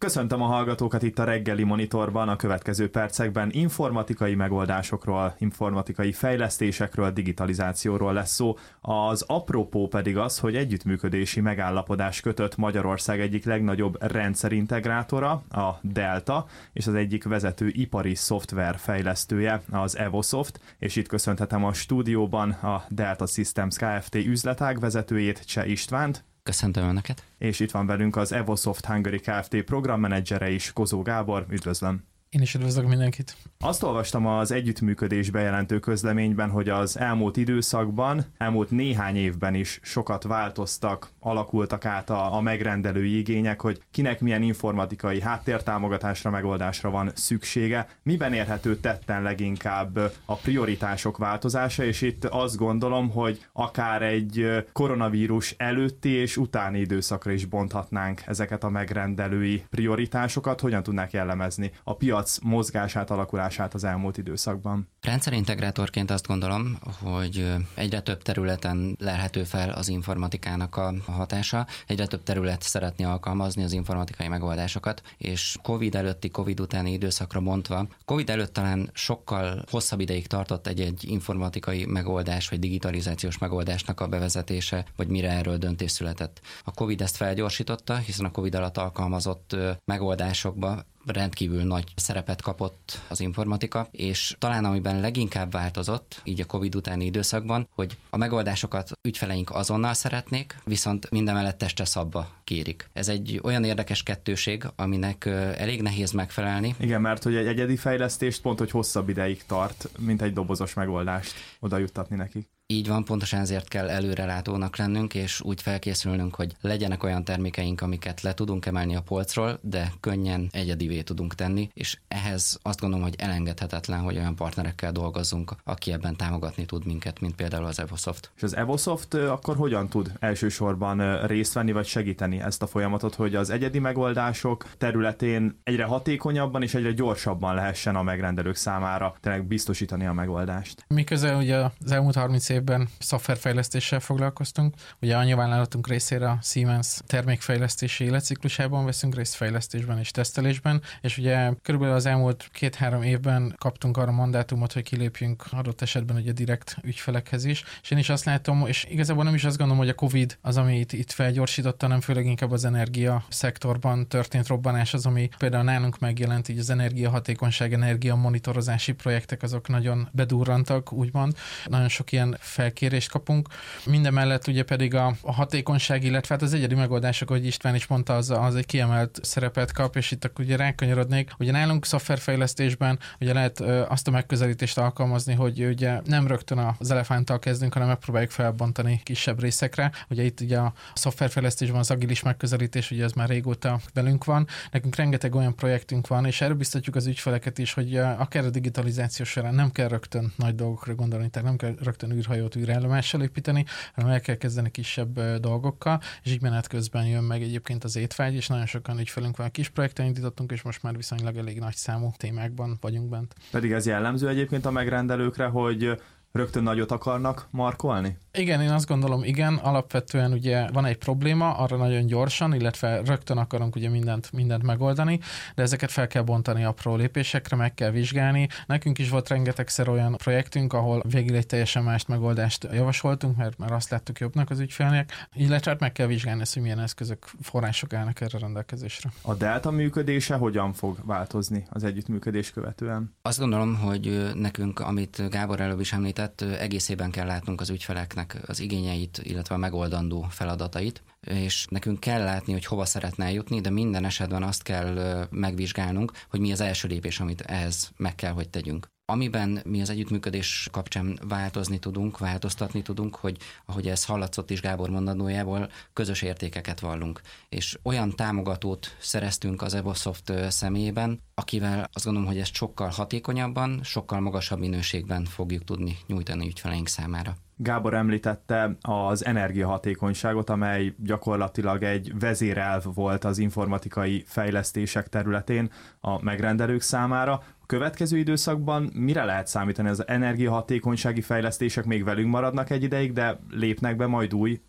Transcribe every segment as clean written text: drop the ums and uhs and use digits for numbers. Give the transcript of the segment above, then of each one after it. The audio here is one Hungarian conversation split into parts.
Köszöntöm a hallgatókat itt a reggeli monitorban. A következő percekben informatikai megoldásokról, informatikai fejlesztésekről, digitalizációról lesz szó. Az apropó pedig az, hogy együttműködési megállapodás kötött Magyarország egyik legnagyobb rendszerintegrátora, a Delta, és az egyik vezető ipari szoftver fejlesztője, az Evosoft, és itt köszönhetem a stúdióban a Delta Systems Kft. Üzletág vezetőjét, Cseh Istvánt. Köszöntöm Önöket. És itt van velünk az Evosoft Hungary Kft. Programmenedzsere is, Kozó Gábor. Üdvözlöm! Én is üdvözlök mindenkit. Azt olvastam az együttműködés bejelentő közleményben, hogy az elmúlt időszakban, elmúlt néhány évben is sokat változtak, alakultak át a megrendelői igények, hogy kinek milyen informatikai háttértámogatásra, megoldásra van szüksége. Miben érhető tetten leginkább a prioritások változása, és itt azt gondolom, hogy akár egy koronavírus előtti és utáni időszakra is bonthatnánk ezeket a megrendelői prioritásokat. Hogyan tudnák jellemezni a piac mozgását, alakulását az elmúlt időszakban? Rendszerintegrátorként azt gondolom, hogy egyre több területen lelhető fel az informatikának a hatása, egyre több terület szeretné alkalmazni az informatikai megoldásokat, és Covid előtti, Covid utáni időszakra bontva, Covid előtt talán sokkal hosszabb ideig tartott egy informatikai megoldás, vagy digitalizációs megoldásnak a bevezetése, vagy mire erről döntés született. A Covid ezt felgyorsította, hiszen a Covid alatt alkalmazott megoldásokba rendkívül nagy szerepet kapott az informatika, és talán amiben leginkább változott, így a Covid utáni időszakban, hogy a megoldásokat ügyfeleink azonnal szeretnék, viszont mindemellett testre szabva kérik. Ez egy olyan érdekes kettőség, aminek elég nehéz megfelelni. Igen, mert hogy egy egyedi fejlesztést pont, hogy hosszabb ideig tart, mint egy dobozos megoldást oda juttatni nekik. Így van, pontosan ezért kell előrelátónak lennünk, és úgy felkészülnünk, hogy legyenek olyan termékeink, amiket le tudunk emelni a polcról, de könnyen egyedivé tudunk tenni, és ehhez azt gondolom, hogy elengedhetetlen, hogy olyan partnerekkel dolgozzunk, aki ebben támogatni tud minket, mint például az Evosoft. És az Evosoft akkor hogyan tud elsősorban részt venni, vagy segíteni ezt a folyamatot, hogy az egyedi megoldások területén egyre hatékonyabban és egyre gyorsabban lehessen a megrendelők számára tényleg biztosítani a megoldást? Miközben ugye az elmúlt 30 évben szoftverfejlesztéssel foglalkoztunk. Ugye a nyilvánvállalatunk részére a Siemens termékfejlesztési életciklusában veszünk részt, fejlesztésben és tesztelésben, és ugye körülbelül az elmúlt 2-3 évben kaptunk arra mandátumot, hogy kilépjünk adott esetben ugye direkt ügyfelekhez is, és én is azt látom, és igazából nem is azt gondolom, hogy a Covid az, ami itt felgyorsította, hanem főleg inkább az energia szektorban történt robbanás az, ami például nálunk megjelent, így az energiahatékonyság, energiamonitorozási projektek azok nagyon bedurrantak, úgymond. Nagyon sok ilyen felkérést kapunk. Mindemellett ugye pedig a hatékonyság, illetve hát az egyedi megoldások, ahogy István is mondta, az egy kiemelt szerepet kap, és itt ugye rákanyarodnék. Ugye nálunk szoftverfejlesztésben ugye lehet azt a megközelítést alkalmazni, hogy ugye nem rögtön az elefánttal kezdünk, hanem megpróbáljuk felbontani kisebb részekre. Ugye itt ugye a szoftverfejlesztésben az agilis megközelítés, ugye ez már régóta velünk van. Nekünk rengeteg olyan projektünk van, és erről biztatjuk az ügyfeleket is, hogy akár a digitalizáció során nem kell rögtön nagy dolgokra gondolni, tehát nem kell rögtön űrhajót űrállomással építeni, hanem el kell kezdeni kisebb dolgokkal, és így menet közben jön meg egyébként az étvágy, és nagyon sokan ügyfelünk van, kis projekten indítottunk, és most már viszonylag elég nagy számú témákban vagyunk bent. Pedig ez jellemző egyébként a megrendelőkre, hogy rögtön nagyot akarnak markolni? Igen, én azt gondolom, igen, alapvetően ugye van egy probléma, arra nagyon gyorsan, illetve rögtön akarunk ugye mindent megoldani, de ezeket fel kell bontani apró lépésekre, meg kell vizsgálni. Nekünk is volt rengetegszer olyan projektünk, ahol végül egy teljesen más megoldást javasoltunk, mert azt láttuk jobbnak az ügyfélnek, illetve meg kell vizsgálni ezt, hogy milyen eszközök, források állnak erre rendelkezésre. A Delta működése hogyan fog változni az együttműködés követően? Azt gondolom, hogy nekünk, amit Gábor előbb is említett, egészében kell látnunk az ügyfeleknek az igényeit, illetve a megoldandó feladatait, és nekünk kell látni, hogy hova szeretne eljutni, de minden esetben azt kell megvizsgálnunk, hogy mi az első lépés, amit ehhez meg kell, hogy tegyünk. Amiben mi az együttműködés kapcsán változtatni tudunk, hogy ahogy ez hallatszott is Gábor mondandójából, közös értékeket vallunk. És olyan támogatót szereztünk az Evosoft személyében, akivel azt gondolom, hogy ezt sokkal hatékonyabban, sokkal magasabb minőségben fogjuk tudni nyújtani ügyfeleink számára. Gábor említette az energiahatékonyságot, amely gyakorlatilag egy vezérelv volt az informatikai fejlesztések területén a megrendelők számára. A következő időszakban mire lehet számítani? Az energiahatékonysági fejlesztések még velünk maradnak egy ideig, de lépnek be majd új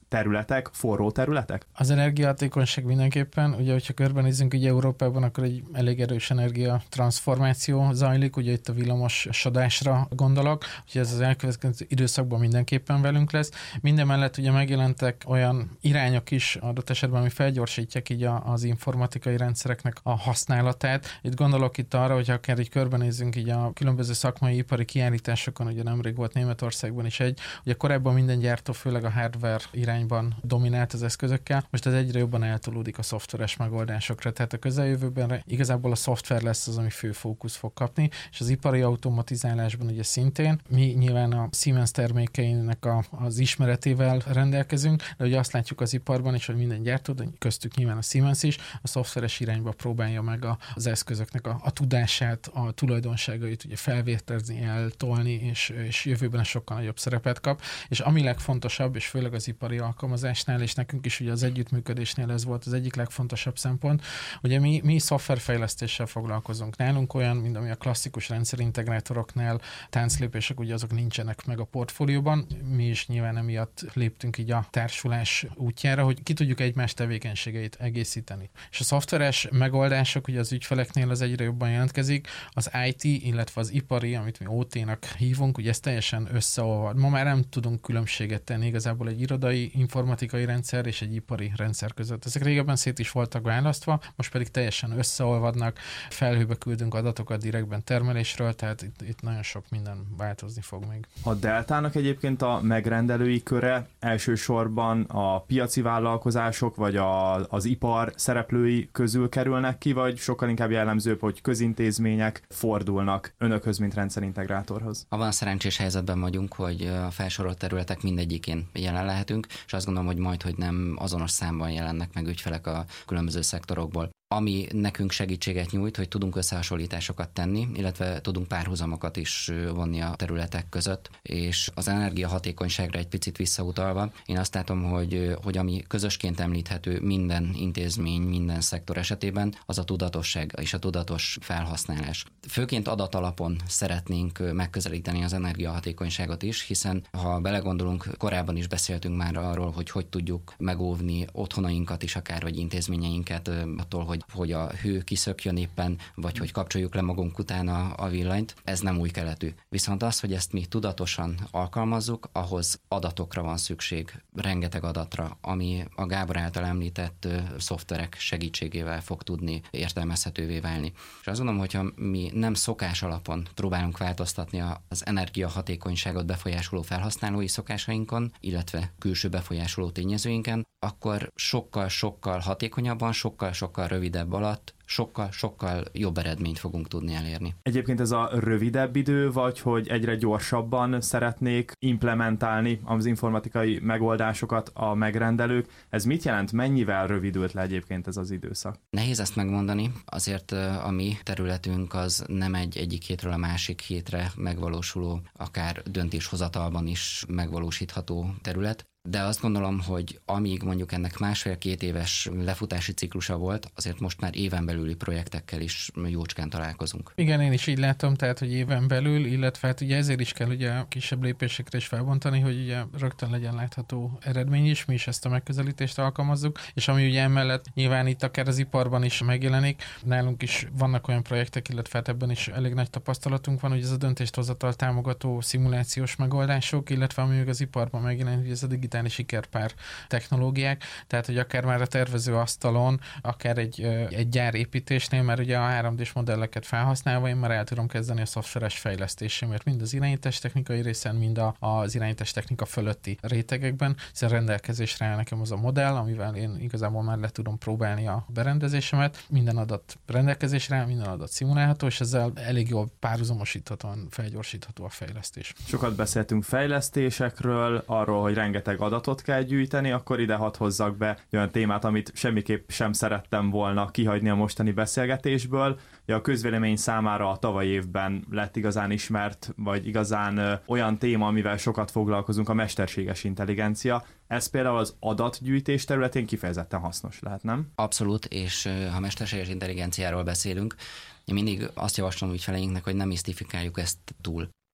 területek, forró területek? Az energiahatékonyság mindenképpen, ugye, hogyha körbenézzünk ugye Európában, akkor egy elég erős energiatranszformáció zajlik, ugye itt a villamosodásra gondolok, ugye ez az elkövetkező időszakban mindenképpen velünk lesz. Mindemellett ugye megjelentek olyan irányok is adott esetben, ami felgyorsítják így az informatikai rendszereknek a használatát. Itt gondolok itt arra, hogy akár így körbenézzünk így a különböző szakmai ipari kiállításokon, ugye nemrég volt Németországban is egy, ugye korábban minden gyártó főleg a hardware irányban dominált az eszközökkel, most ez egyre jobban eltolódik a szoftveres megoldásokra, tehát a közeljövőben igazából a szoftver lesz az, ami fő fókusz fog kapni, és az ipari automatizálásban ugye szintén. Mi nyilván a Siemens termékeinek az ismeretével rendelkezünk, de ugye azt látjuk az iparban is, hogy minden gyártó, de köztük nyilván a Siemens is, a szoftveres irányba próbálja meg az eszközöknek a tudását, a tulajdonságait ugye felvértezni, eltolni, és jövőben sokkal nagyobb szerepet kap. És ami legfontosabb, és főleg az ipari alkalmazásnál, és nekünk is ugye az együttműködésnél ez volt az egyik legfontosabb szempont, ugye mi szoftverfejlesztéssel foglalkozunk. Nálunk olyan, mint ami a klasszikus rendszerintegrátoroknál tánclépések, ugye azok nincsenek meg a portfólióban. Mi is nyilván emiatt léptünk így a társulás útjára, hogy ki tudjuk egymás tevékenységeit egészíteni. És a szoftveres megoldások ugye az ügyfeleknél az egyre jobban jelentkezik, az IT, illetve az ipari, amit mi OT-nak hívunk, ugye ez teljesen összeolvad. Ma már nem tudunk különbséget tenni igazából egy irodai informatikai rendszer és egy ipari rendszer között. Ezek régebben szét is voltak választva, most pedig teljesen összeolvadnak, felhőbe küldünk adatokat direktben termelésről, tehát itt nagyon sok minden változni fog még. A Deltának egyébként a megrendelői köre elsősorban a piaci vállalkozások vagy az ipar szereplői közül kerülnek ki, vagy sokkal inkább jellemzőbb, hogy közintézmények fordulnak önökhöz, mint rendszerintegrátorhoz? Abban a szerencsés helyzetben vagyunk, hogy a felsorolt területek mindegyikén jelen lehetünk, és azt gondolom, hogy majdhogy nem azonos számban jelennek meg ügyfelek a különböző szektorokból. Ami nekünk segítséget nyújt, hogy tudunk összehasonlításokat tenni, illetve tudunk párhuzamokat is vonni a területek között, és az energiahatékonyságra egy picit visszautalva, én azt látom, hogy ami közösként említhető minden intézmény, minden szektor esetében, az a tudatosság és a tudatos felhasználás. Főként adatalapon szeretnénk megközelíteni az energiahatékonyságot is, hiszen ha belegondolunk, korábban is beszéltünk már arról, hogy tudjuk megóvni otthonainkat is, akár vagy intézményeinket attól, hogy a hő kiszökjön éppen, vagy hogy kapcsoljuk le magunk utána a villanyt, ez nem új keletű. Viszont az, hogy ezt mi tudatosan alkalmazzuk, ahhoz adatokra van szükség, rengeteg adatra, ami a Gábor által említett szoftverek segítségével fog tudni értelmezhetővé válni. És azt gondolom, hogyha mi nem szokás alapon próbálunk változtatni az energiahatékonyságot befolyásoló felhasználói szokásainkon, illetve külső befolyásoló tényezőinken, akkor sokkal hatékonyabban, sokkal rövidebb alatt sokkal jobb eredményt fogunk tudni elérni. Egyébként ez a rövidebb idő, vagy hogy egyre gyorsabban szeretnék implementálni az informatikai megoldásokat a megrendelők, ez mit jelent? Mennyivel rövidült le egyébként ez az időszak? Nehéz ezt megmondani, azért a mi területünk az nem egyik hétről a másik hétre megvalósuló, akár döntéshozatalban is megvalósítható terület. De azt gondolom, hogy amíg mondjuk ennek 1,5-2 éves lefutási ciklusa volt, azért most már éven belüli projektekkel is jócskán találkozunk. Igen, én is így látom, tehát, hogy éven belül, illetve hát ugye ezért is kell ugye kisebb lépésekre is felbontani, hogy ugye rögtön legyen látható eredmény is, mi is ezt a megközelítést alkalmazzuk, és ami ugye emellett nyilván itt akár az iparban is megjelenik, nálunk is vannak olyan projektek, illetve hát ebben is elég nagy tapasztalatunk van, hogy ez a döntéshozatal támogató szimulációs megoldások, illetve ami még az iparban megjelenik, hogy ez a digitális sikerpár technológiák, tehát hogy akár már a tervező asztalon, akár egy gyárépítésnél, mert ugye a 3D-s modelleket felhasználva én már el tudom kezdeni a szoftveres fejlesztésemet, mind az irányítás technikai részen, mind az irányítás technika fölötti rétegekben, hiszen rendelkezésre áll nekem az a modell, amivel én igazából már le tudom próbálni a berendezésemet, minden adat rendelkezésre áll, minden adat szimulálható, és ezzel elég jól párhuzamosíthatóan felgyorsítható a fejlesztés. Sokat beszéltünk fejlesztésekről, arról, hogy rengeteg adatot kell gyűjteni, akkor ide hadd hozzak be olyan témát, amit semmiképp sem szerettem volna kihagyni a mostani beszélgetésből. A közvélemény számára a tavalyi évben lett igazán ismert, vagy igazán olyan téma, amivel sokat foglalkozunk, a mesterséges intelligencia. Ez például az adatgyűjtés területén kifejezetten hasznos lehet, nem? Abszolút, és ha mesterséges intelligenciáról beszélünk, én mindig azt javaslom ügyfeleinknek, hogy nem misztifikáljuk ezt túl.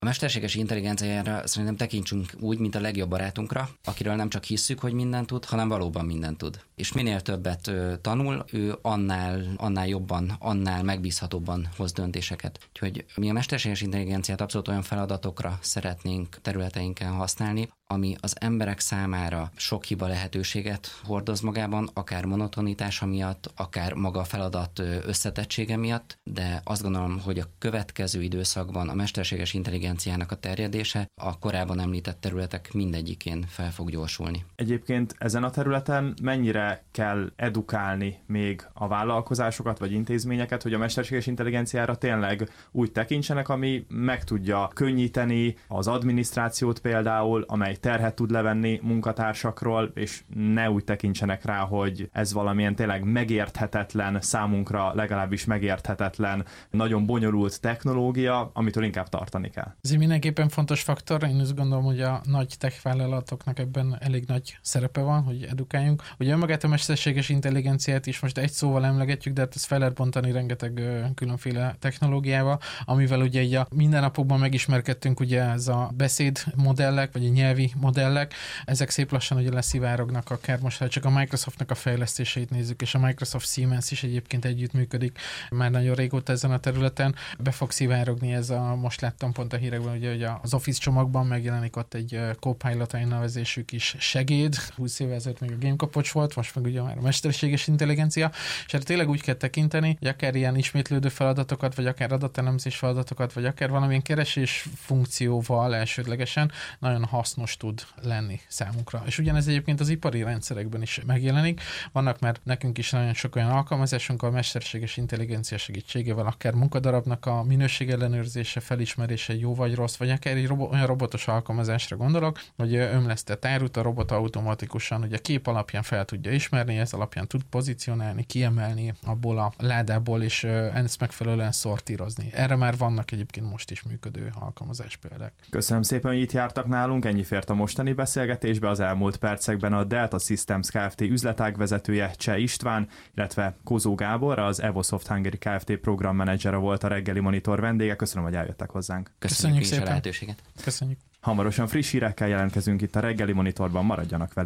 A mesterséges intelligenciára szerintem tekintsünk úgy, mint a legjobb barátunkra, akiről nem csak hisszük, hogy mindent tud, hanem valóban mindent tud. És minél többet tanul, ő annál jobban, annál megbízhatóbban hoz döntéseket. Úgyhogy mi a mesterséges intelligenciát abszolút olyan feladatokra szeretnénk területeinken használni, ami az emberek számára sok hiba lehetőséget hordoz magában, akár monotonitása miatt, akár maga a feladat összetettsége miatt, de azt gondolom, hogy a következő időszakban a mesterséges intelligenciának a terjedése a korábban említett területek mindegyikén fel fog gyorsulni. Egyébként ezen a területen mennyire kell edukálni még a vállalkozásokat vagy intézményeket, hogy a mesterséges intelligenciára tényleg úgy tekintsenek, ami meg tudja könnyíteni az adminisztrációt például, amely terhet tud levenni munkatársakról, és ne úgy tekintsenek rá, hogy ez valamilyen tényleg megérthetetlen, számunkra legalábbis megérthetetlen, nagyon bonyolult technológia, amitől inkább tartani kell. Ez mindenképpen fontos faktor, én azt gondolom, hogy a nagy tech vállalatoknak ebben elég nagy szerepe van, hogy edukáljunk. Ugye önmagát a mesterséges intelligenciát is most egy szóval emlegetjük, de hát ezt fel lehet bontani rengeteg különféle technológiával, amivel ugye így a mindennapokban megismerkedtünk, ugye ez a beszédmodellek, vagy a nyelvi modellek, ezek szép lassan ugye leszivárognak, akár most csak a Microsoftnak a fejlesztéseit nézzük, és a Microsoft Siemens is egyébként együttműködik már nagyon régóta ezen a területen. Be fog szivárogni ez most láttam pont a hírekben, ugye, hogy az Office csomagban megjelenik ott egy Copilot nevezésű kis segéd. 20 évvel ezelőtt még a GameCopocs volt, most meg ugye már a mesterséges intelligencia, és erre tényleg úgy kell tekinteni, hogy akár ilyen ismétlődő feladatokat, vagy akár adatelemzés feladatokat, vagy akár valamilyen keresés funkcióval elsődlegesen nagyon hasznos tud lenni számunkra. És ugyanez egyébként az ipari rendszerekben is megjelenik. Vannak már nekünk is nagyon sok olyan alkalmazásunk, a mesterséges intelligencia segítségével akár munkadarabnak a minőségellenőrzése, felismerése jó vagy rossz, vagy akár egy olyan robotos alkalmazásra gondolok, hogy ömlesztett árut a robot automatikusan ugye kép alapján fel tudja ismerni, ez alapján tud pozícionálni, kiemelni abból a ládából, és ezt megfelelően szortírozni. Erre már vannak egyébként most is működő alkalmazás példák. Köszönöm szépen, hogy itt jártak nálunk, ennyi fért a mostani beszélgetésbe. Az elmúlt percekben a Delta Systems Kft. Üzletágvezetője Cseh István, illetve Kozó Gábor, az Evosoft Hungary Kft. Programmenedzsere volt a reggeli monitor vendége. Köszönöm, hogy eljöttek hozzánk. Köszönjük szépen a lehetőséget. Köszönjük. Hamarosan friss hírekkel jelentkezünk itt a reggeli monitorban, maradjanak velünk.